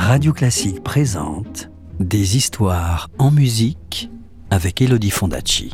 Radio Classique présente des histoires en musique avec Elodie Fondacci.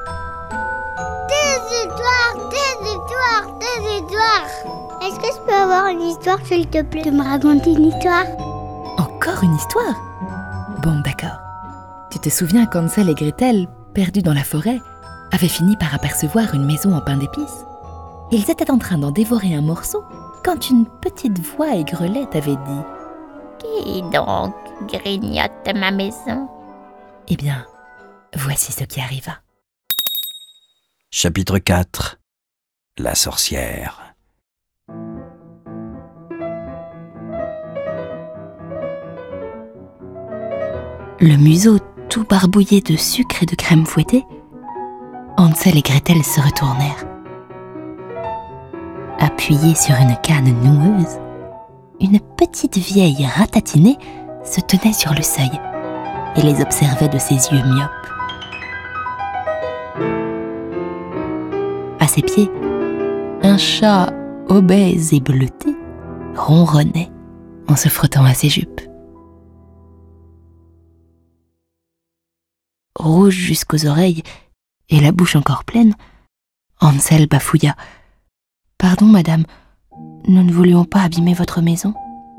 Des histoires. Est-ce que je peux avoir une histoire, s'il te plaît, de me raconter une histoire? Encore une histoire? Bon, d'accord. Tu te souviens qu'Hansel et Gretel, perdus dans la forêt, avaient fini par apercevoir une maison en pain d'épices? Ils étaient en train d'en dévorer un morceau quand une petite voix aigrelette avait dit: Qui donc grignote ma maison? Eh bien, voici ce qui arriva. Chapitre 4. La sorcière. Le museau tout barbouillé de sucre et de crème fouettée, Hansel et Gretel se retournèrent. Appuyée sur une canne noueuse, une petite vieille ratatinée se tenait sur le seuil et les observait de ses yeux myopes. À ses pieds, un chat obèse et bleuté ronronnait en se frottant à ses jupes. Rouge jusqu'aux oreilles et la bouche encore pleine, Hansel bafouilla: « Pardon, madame, nous ne voulions pas abîmer votre maison. »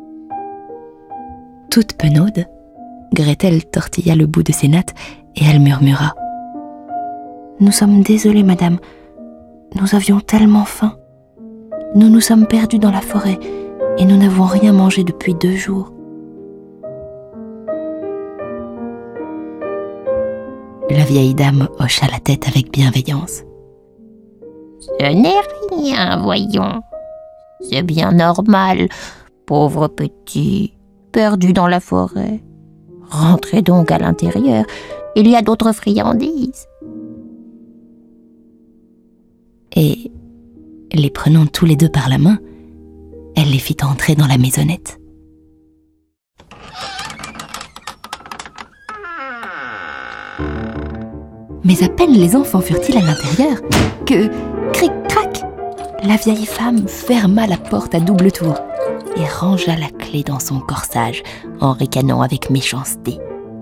Toute penaude, Gretel tortilla le bout de ses nattes et elle murmura: « Nous sommes désolés, madame. Nous avions tellement faim. Nous nous sommes perdus dans la forêt et nous n'avons rien mangé depuis 2 jours. » La vieille dame hocha la tête avec bienveillance. Ce n'est rien, voyons. C'est bien normal, pauvre petit, perdu dans la forêt. Rentrez donc à l'intérieur, il y a d'autres friandises. Et, les prenant tous les deux par la main, elle les fit entrer dans la maisonnette. Mais à peine les enfants furent-ils à l'intérieur que, cric-crac, la vieille femme ferma la porte à double tour et rangea la clé dans son corsage en ricanant avec méchanceté.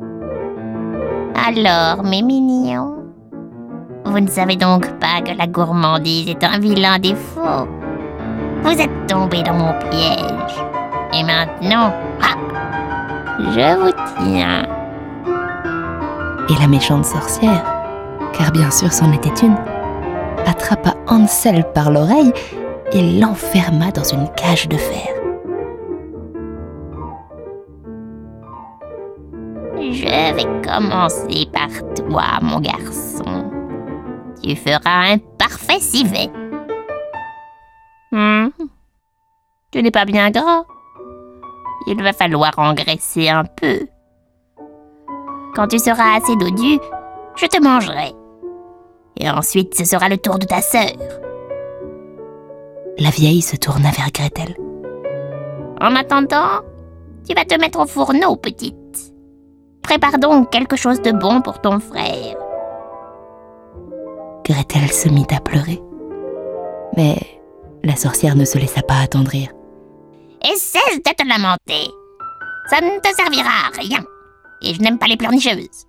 Alors, mes mignons, vous ne savez donc pas que la gourmandise est un vilain défaut. Vous êtes tombés dans mon piège. Et maintenant, je vous tiens. Et la méchante sorcière, car bien sûr c'en était une, attrapa Hansel par l'oreille et l'enferma dans une cage de fer. Je vais commencer par toi, mon garçon. Tu feras un parfait civet. Tu n'es pas bien gras. Il va falloir engraisser un peu. Quand tu seras assez dodu, je te mangerai. Et ensuite, ce sera le tour de ta sœur. La vieille se tourna vers Gretel. En attendant, tu vas te mettre au fourneau, petite. Prépare donc quelque chose de bon pour ton frère. Gretel se mit à pleurer. Mais la sorcière ne se laissa pas attendrir. Et cesse de te lamenter. Ça ne te servira à rien. Et je n'aime pas les pleurnicheuses.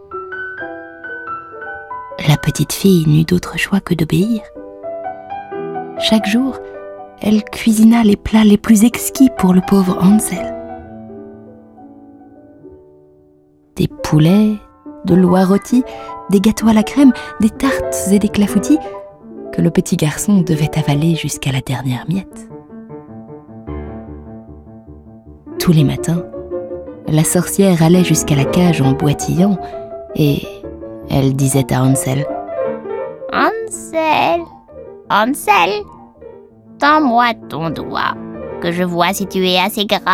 La petite fille n'eut d'autre choix que d'obéir. Chaque jour, elle cuisina les plats les plus exquis pour le pauvre Hansel. Des poulets, de l'oie rôtie, des gâteaux à la crème, des tartes et des clafoutis que le petit garçon devait avaler jusqu'à la dernière miette. Tous les matins, la sorcière allait jusqu'à la cage en boitillant et elle disait à Hansel: « Hansel, Hansel, tends-moi ton doigt, que je vois si tu es assez gras. »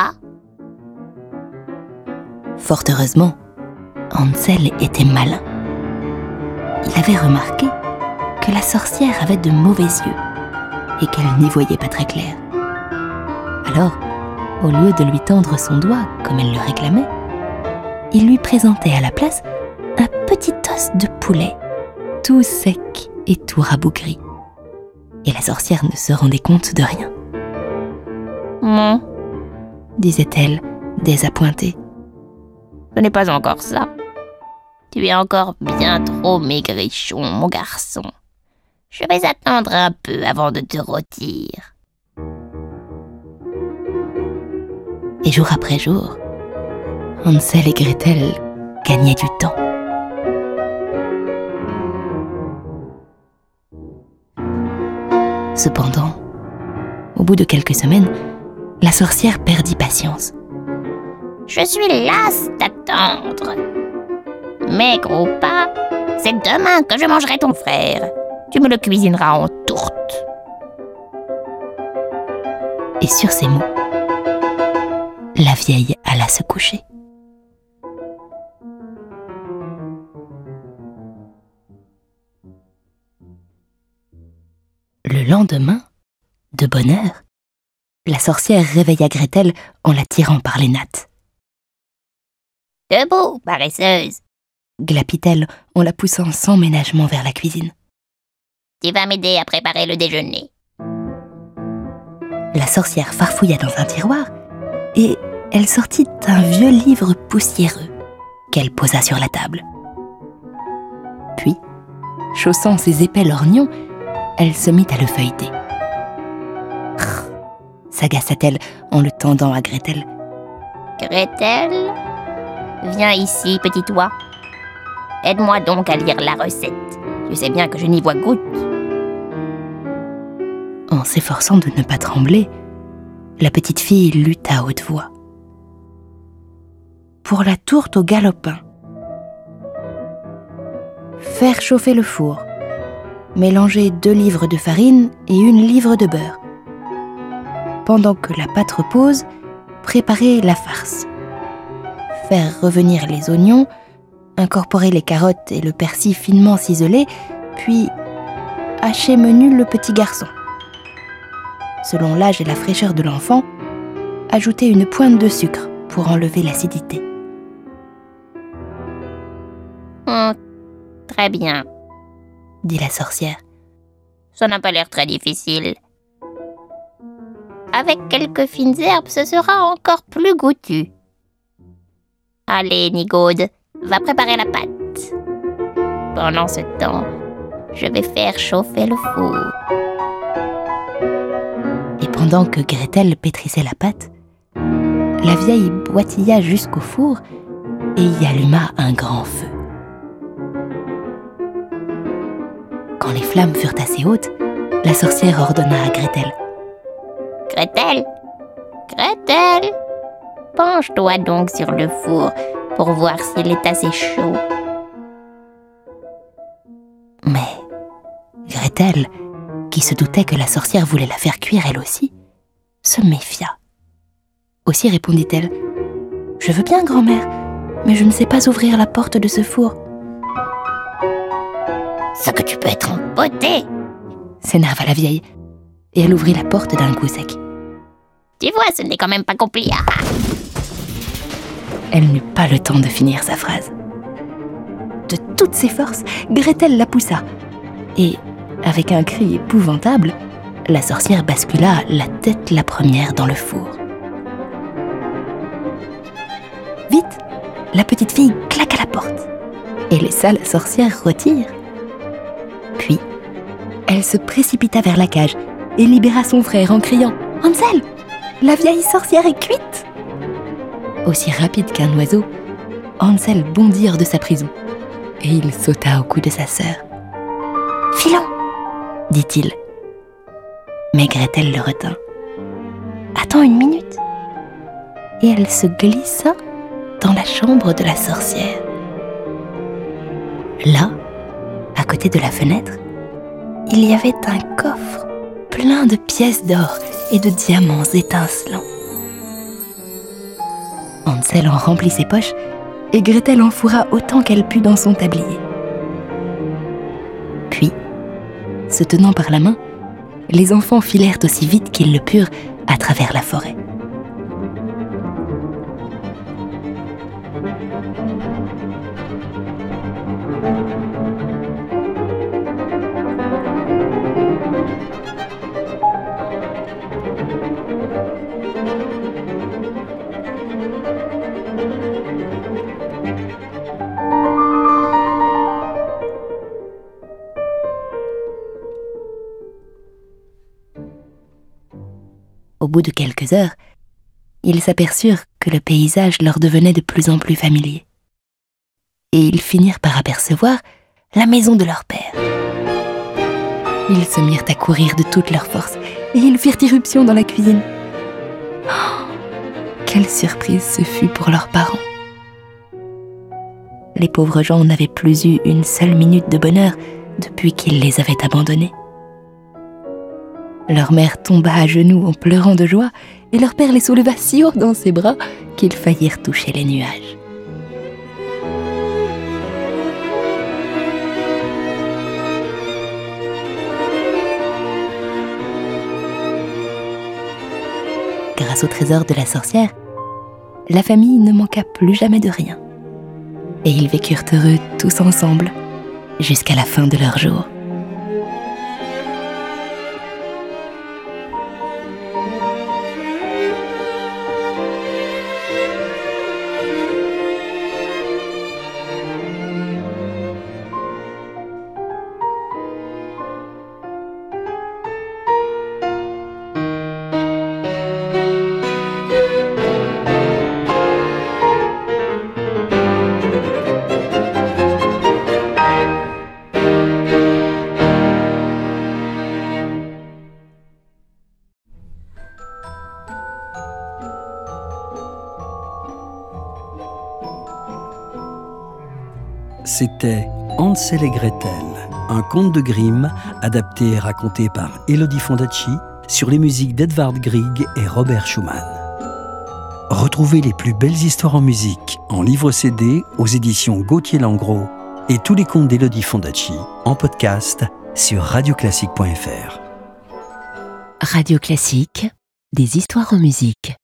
Fort heureusement, Hansel était malin. Il avait remarqué que la sorcière avait de mauvais yeux et qu'elle n'y voyait pas très clair. Alors, au lieu de lui tendre son doigt comme elle le réclamait, il lui présentait à la place un petit os de poulet, tout sec et tout rabougri. Et la sorcière ne se rendait compte de rien. Mon, disait-elle désappointé. Ce n'est pas encore ça. Tu es encore bien trop maigrichon, mon garçon. Je vais attendre un peu avant de te rôtir. Et jour après jour, Hansel et Gretel gagnaient du temps. Cependant, au bout de quelques semaines, la sorcière perdit patience. Je suis lasse d'attendre. Maigre ou pas, c'est demain que je mangerai ton frère. Tu me le cuisineras en tourte. Et sur ces mots, la vieille alla se coucher. Le lendemain, de bonne heure, la sorcière réveilla Gretel en la tirant par les nattes. « Debout, paresseuse !» glapit-elle en la poussant sans ménagement vers la cuisine. « Tu vas m'aider à préparer le déjeuner. » La sorcière farfouilla dans un tiroir et elle sortit un vieux livre poussiéreux qu'elle posa sur la table. Puis, chaussant ses épais lorgnons, elle se mit à le feuilleter. S'agaça-t-elle en le tendant à Gretel. « Gretel, viens ici, petit oie. Aide-moi donc à lire la recette. Tu sais bien que je n'y vois goutte. » En s'efforçant de ne pas trembler, la petite fille lut à haute voix. Pour la tourte au galopin. Faire chauffer le four. Mélanger 2 livres de farine et 1 livre de beurre. Pendant que la pâte repose, préparer la farce. Faire revenir les oignons, incorporer les carottes et le persil finement ciselés, puis hacher menu le petit garçon. Selon l'âge et la fraîcheur de l'enfant, ajouter 1 pointe de sucre pour enlever l'acidité. Très bien, dit la sorcière. Ça n'a pas l'air très difficile. Avec quelques fines herbes, ce sera encore plus goûtu. Allez, Nigaude, va préparer la pâte. Pendant ce temps, je vais faire chauffer le four. Et pendant que Gretel pétrissait la pâte, la vieille boitilla jusqu'au four et y alluma un grand feu. Quand les flammes furent assez hautes, la sorcière ordonna à Gretel. « Gretel, Gretel, penche-toi donc sur le four pour voir s'il est assez chaud. » Mais Gretel, qui se doutait que la sorcière voulait la faire cuire elle aussi, se méfia. Aussi répondit-elle : « Je veux bien, grand-mère, mais je ne sais pas ouvrir la porte de ce four. » « Ce que tu peux être embêtée !» s'énerva la vieille, et elle ouvrit la porte d'un coup sec. « Tu vois, ce n'est quand même pas compliqué. » Elle n'eut pas le temps de finir sa phrase. De toutes ses forces, Gretel la poussa, et, avec un cri épouvantable, la sorcière bascula la tête la première dans le four. Vite, la petite fille claqua la porte et laissa la sorcière rôtir. Puis, elle se précipita vers la cage et libéra son frère en criant « Hansel, la vieille sorcière est cuite !» Aussi rapide qu'un oiseau, Hansel bondit hors de sa prison et il sauta au cou de sa sœur. « Filons !» dit-il. Mais Gretel le retint. « Attends 1 minute !» Et elle se glissa dans la chambre de la sorcière. Là, à côté de la fenêtre, il y avait un coffre plein de pièces d'or et de diamants étincelants. Hansel en remplit ses poches et Gretel en fourra autant qu'elle put dans son tablier. Puis, se tenant par la main, les enfants filèrent aussi vite qu'ils le purent à travers la forêt. Au bout de quelques heures, ils s'aperçurent que le paysage leur devenait de plus en plus familier. Et ils finirent par apercevoir la maison de leur père. Ils se mirent à courir de toute leur force et ils firent irruption dans la cuisine. Oh, quelle surprise ce fut pour leurs parents! Les pauvres gens n'avaient plus eu une seule minute de bonheur depuis qu'ils les avaient abandonnés. Leur mère tomba à genoux en pleurant de joie et leur père les souleva si haut dans ses bras qu'ils faillirent toucher les nuages. Grâce au trésor de la sorcière, la famille ne manqua plus jamais de rien. Et ils vécurent heureux tous ensemble jusqu'à la fin de leur jour. C'était Hansel et Gretel, un conte de Grimm adapté et raconté par Elodie Fondacci sur les musiques d'Edvard Grieg et Robert Schumann. Retrouvez les plus belles histoires en musique en livre CD aux éditions Gauthier-Langros et tous les contes d'Elodie Fondacci en podcast sur radioclassique.fr. Radio Classique, des histoires en musique.